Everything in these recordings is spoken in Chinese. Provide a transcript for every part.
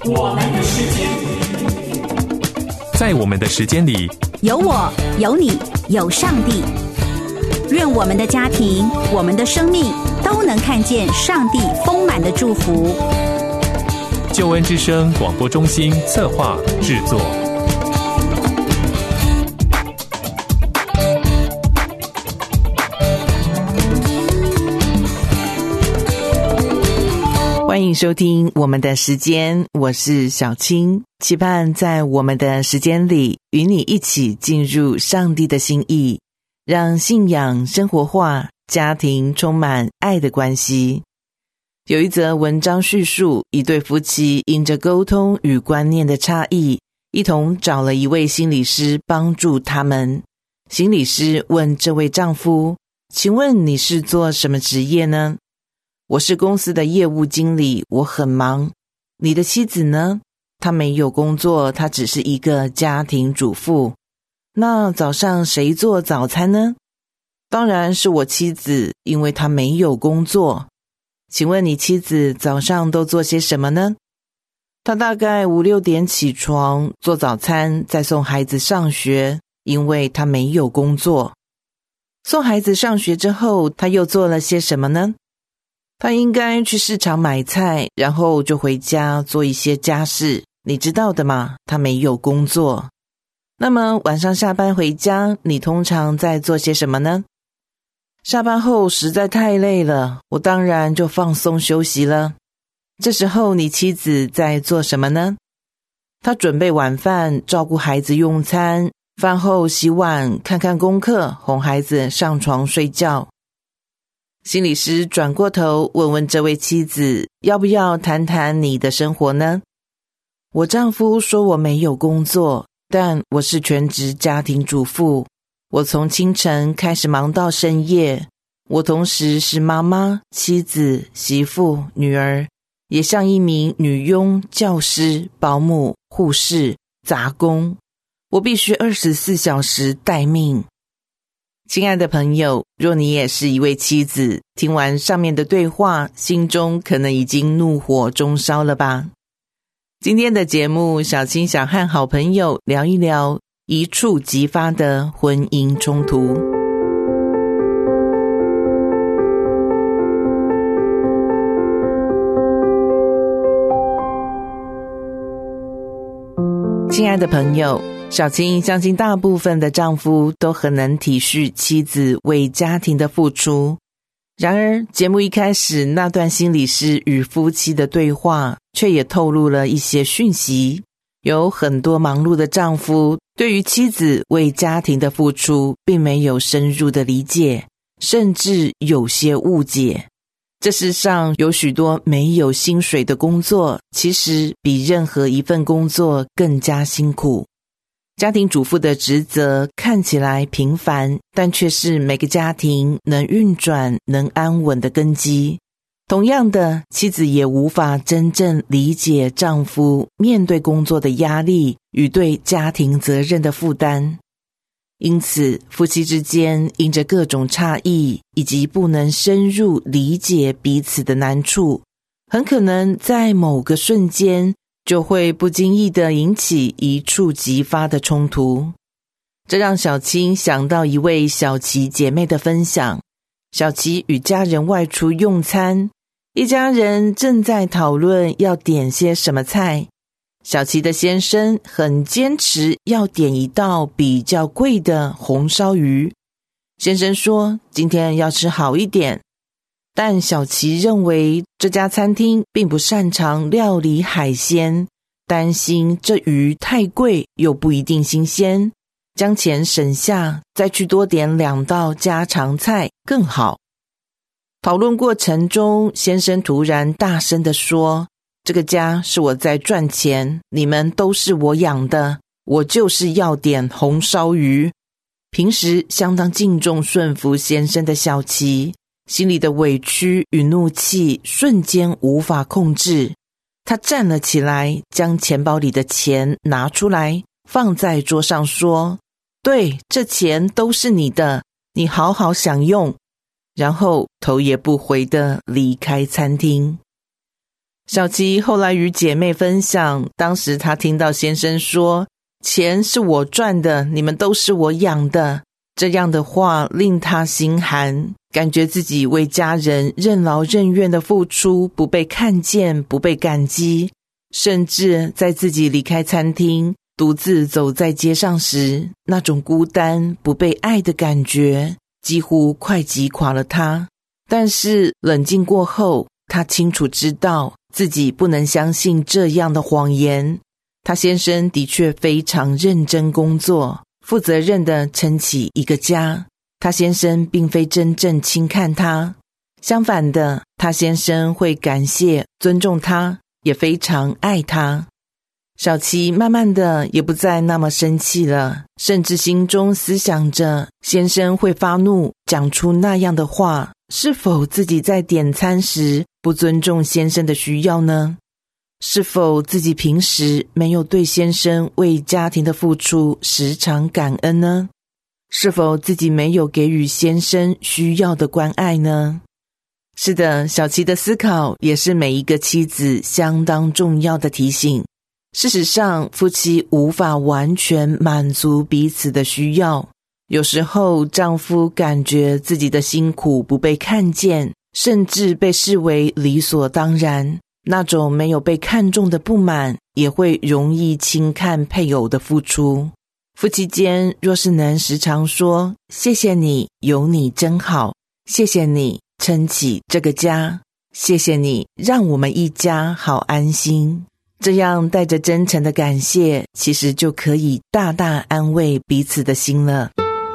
我们的时间， 在我们的时间里， 有我，有你，有上帝。愿我们的家庭，我们的生命都能看见上帝丰满的祝福。 救恩之声广播中心策划制作。 欢迎收听我们的时间，我是小青，期盼在我们的时间里与你一起进入上帝的心意，让信仰生活化，家庭充满爱的关系。有一则文章叙述，一对夫妻因着沟通与观念的差异，一同找了一位心理师帮助他们。心理师问这位丈夫，请问你是做什么职业呢？我是公司的业务经理，我很忙。你的妻子呢？她没有工作，她只是一个家庭主妇。那早上谁做早餐呢？当然是我妻子，因为她没有工作。请问你妻子早上都做些什么呢？她大概5、6点起床，做早餐，再送孩子上学，因为她没有工作。送孩子上学之后，她又做了些什么呢？他应该去市场买菜，然后就回家做一些家事，你知道的嘛，他没有工作。那么晚上下班回家，你通常在做些什么呢？下班后实在太累了，我当然就放松休息了。这时候你妻子在做什么呢？她准备晚饭，照顾孩子用餐，饭后洗碗，看看功课，哄孩子上床睡觉。心理师转过头问问这位妻子，要不要谈谈你的生活呢？我丈夫说我没有工作，但我是全职家庭主妇，我从清晨开始忙到深夜，我同时是妈妈、妻子、媳妇、女儿，也像一名女佣、教师、保姆、护士、杂工，我必须24小时待命。亲爱的朋友，若你也是一位妻子，听完上面的对话，心中可能已经怒火中烧了吧？今天的节目，小青想和好朋友聊一聊一触即发的婚姻冲突。亲爱的朋友，小青相信大部分的丈夫都很能体恤妻子为家庭的付出。然而，节目一开始那段心理师与夫妻的对话，却也透露了一些讯息。有很多忙碌的丈夫对于妻子为家庭的付出，并没有深入的理解，甚至有些误解。这世上有许多没有薪水的工作，其实比任何一份工作更加辛苦。家庭主妇的职责看起来平凡，但却是每个家庭能运转、能安稳的根基。同样的，妻子也无法真正理解丈夫面对工作的压力与对家庭责任的负担。因此，夫妻之间因着各种差异以及不能深入理解彼此的难处，很可能在某个瞬间就会不经意地引起一触即发的冲突。这让小青想到一位小琪姐妹的分享。小琪与家人外出用餐，一家人正在讨论要点些什么菜。小琪的先生很坚持要点一道比较贵的红烧鱼。先生说今天要吃好一点，但小琪认为这家餐厅并不擅长料理海鲜，担心这鱼太贵又不一定新鲜，将钱省下再去多点2道家常菜更好。讨论过程中，先生突然大声地说，这个家是我在赚钱，你们都是我养的，我就是要点红烧鱼。平时相当敬重顺服先生的小琪，心里的委屈与怒气瞬间无法控制。他站了起来，将钱包里的钱拿出来，放在桌上说，对，这钱都是你的，你好好享用。然后头也不回地离开餐厅。 小琪后来与姐妹分享，当时她听到先生说，钱是我赚的，你们都是我养的，这样的话令她心寒，感觉自己为家人任劳任怨的付出不被看见，不被感激，甚至在自己离开餐厅独自走在街上时，那种孤单不被爱的感觉几乎快击垮了她。但是冷静过后，她清楚知道自己不能相信这样的谎言。她先生的确非常认真工作，负责任地撑起一个家。她先生并非真正轻看她，相反的，她先生会感谢、尊重她，也非常爱她。小琪慢慢的也不再那么生气了，甚至心中思想着，先生会发怒，讲出那样的话，是否自己在点餐时不尊重先生的需要呢？是否自己平时没有对先生为家庭的付出时常感恩呢？是否自己没有给予先生需要的关爱呢？是的，小琪的思考也是每一个妻子相当重要的提醒。事实上，夫妻无法完全满足彼此的需要。有时候，丈夫感觉自己的辛苦不被看见，甚至被视为理所当然，那种没有被看重的不满，也会容易轻看配偶的付出。夫妻间若是能时常说谢谢你，有你真好，谢谢你撑起这个家，谢谢你让我们一家好安心，这样带着真诚的感谢，其实就可以大大安慰彼此的心了。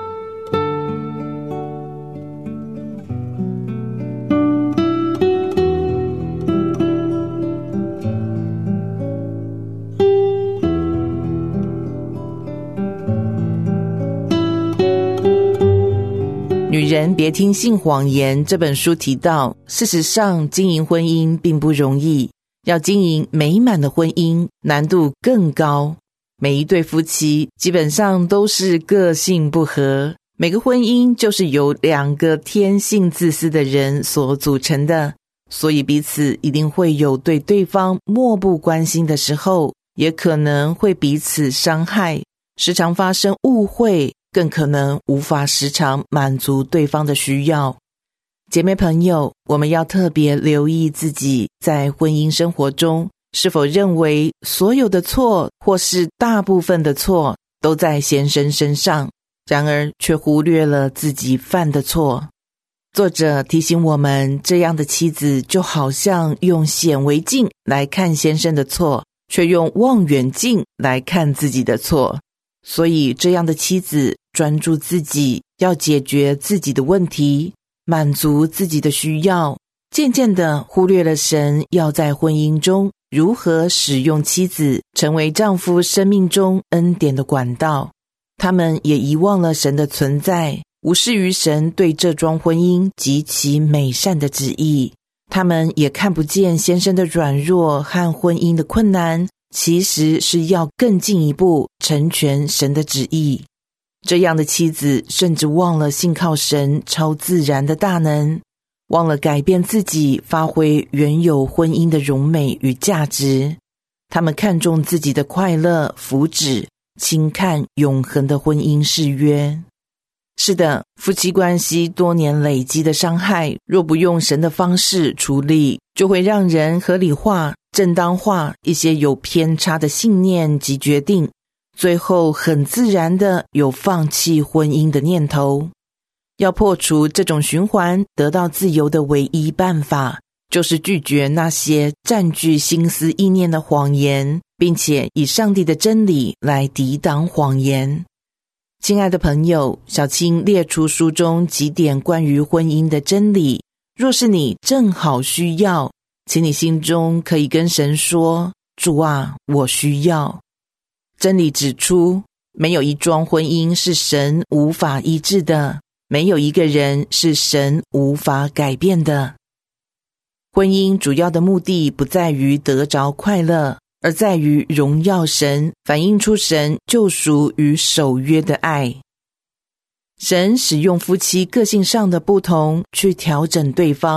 女人别听信谎言这本书提到，事实上经营婚姻并不容易，要经营美满的婚姻难度更高。每一对夫妻基本上都是个性不合，每个婚姻就是由两个天性自私的人所组成的，所以彼此一定会有对对方漠不关心的时候，也可能会彼此伤害，时常发生误会，更可能无法时常满足对方的需要。姐妹朋友，我们要特别留意自己在婚姻生活中是否认为所有的错或是大部分的错都在先生身上，然而却忽略了自己犯的错。作者提醒我们，这样的妻子就好像用显微镜来看先生的错，却用望远镜来看自己的错。所以这样的妻子专注自己，要解决自己的问题，满足自己的需要，渐渐地忽略了神要在婚姻中如何使用妻子成为丈夫生命中恩典的管道。他们也遗忘了神的存在，无视于神对这桩婚姻极其美善的旨意。他们也看不见先生的软弱和婚姻的困难，其实是要更进一步成全神的旨意。这样的妻子甚至忘了信靠神超自然的大能，忘了改变自己，发挥原有婚姻的荣美与价值。他们看重自己的快乐福祉，轻看永恒的婚姻誓约。是的，夫妻关系多年累积的伤害，若不用神的方式处理，就会让人合理化、正当化一些有偏差的信念及决定，最后很自然的有放弃婚姻的念头。要破除这种循环，得到自由的唯一办法，就是拒绝那些占据心思意念的谎言，并且以上帝的真理来抵挡谎言。亲爱的朋友，小青列出书中几点关于婚姻的真理，若是你正好需要，请你心中可以跟神说，主啊，我需要。真理指出，没有一桩婚姻是神无法医治的，没有一个人是神无法改变的。婚姻主要的目的不在于得着快乐，而在于荣耀神，反映出神救赎与守约的爱。神使用夫妻个性上的不同去调整对方，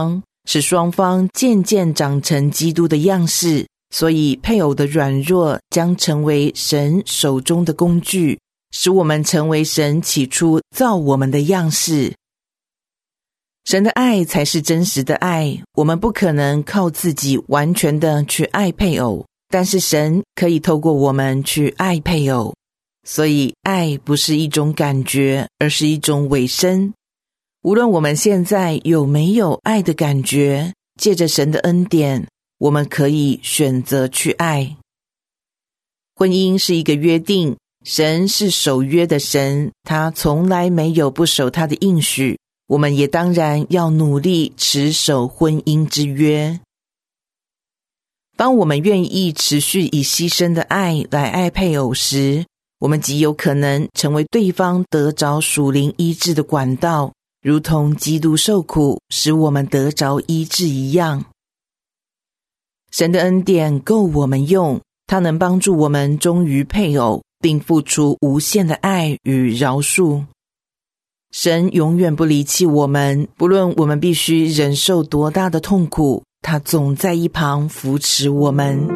使双方渐渐长成基督的样式，所以配偶的软弱将成为神手中的工具，使我们成为神起初造我们的样式。神的爱才是真实的爱，我们不可能靠自己完全的去爱配偶，但是神可以透过我们去爱配偶。所以爱不是一种感觉，而是一种委身。无论我们现在有没有爱的感觉，借着神的恩典，我们可以选择去爱。婚姻是一个约定，神是守约的神，他从来没有不守他的应许，我们也当然要努力持守婚姻之约。当我们愿意持续以牺牲的爱来爱配偶时，我们极有可能成为对方得着属灵医治的管道，如同基督受苦使我们得着医治一样。神的恩典够我们用，它能帮助我们忠于配偶，并付出无限的爱与饶恕。神永远不离弃我们，不论我们必须忍受多大的痛苦，他总在一旁扶持我们。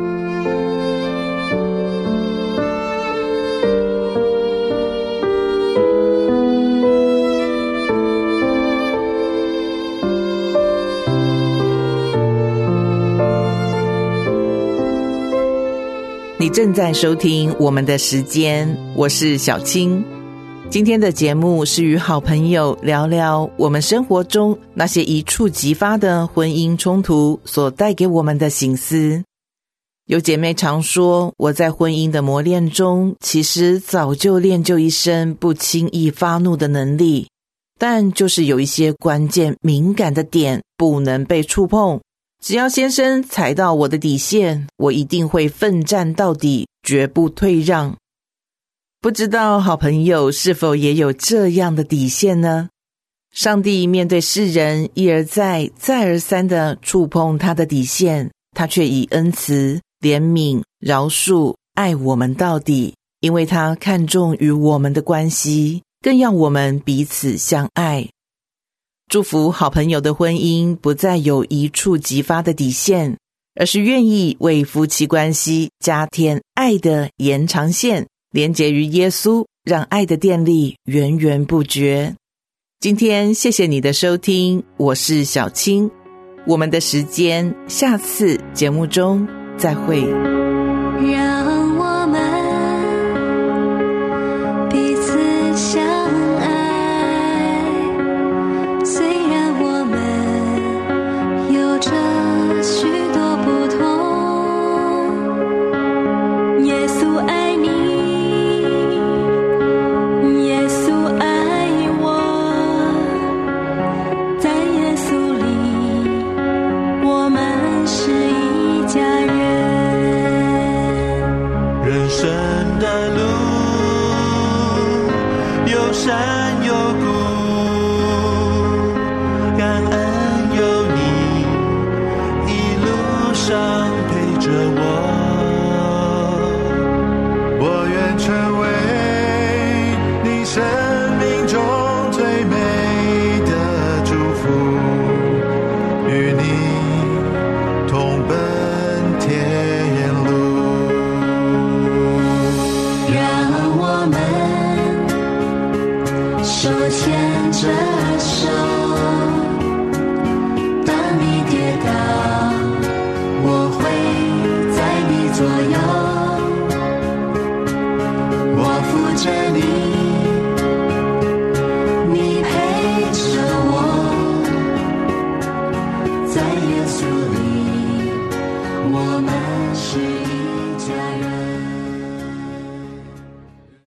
你正在收听我们的时间，我是小青。今天的节目是与好朋友聊聊我们生活中那些一触即发的婚姻冲突所带给我们的省思。有姐妹常说，我在婚姻的磨练中其实早就练就一身不轻易发怒的能力，但就是有一些关键敏感的点不能被触碰，只要先生踩到我的底线，我一定会奋战到底，绝不退让。不知道好朋友是否也有这样的底线呢？上帝面对世人一而再再而三地触碰他的底线，他却以恩慈、怜悯、饶恕爱我们到底，因为他看重与我们的关系，更要我们彼此相爱。祝福好朋友的婚姻不再有一触即发的底线，而是愿意为夫妻关系加添爱的延长线，连结于耶稣，让爱的电力源源不绝。今天谢谢你的收听，我是小青，我们的时间下次节目中再会。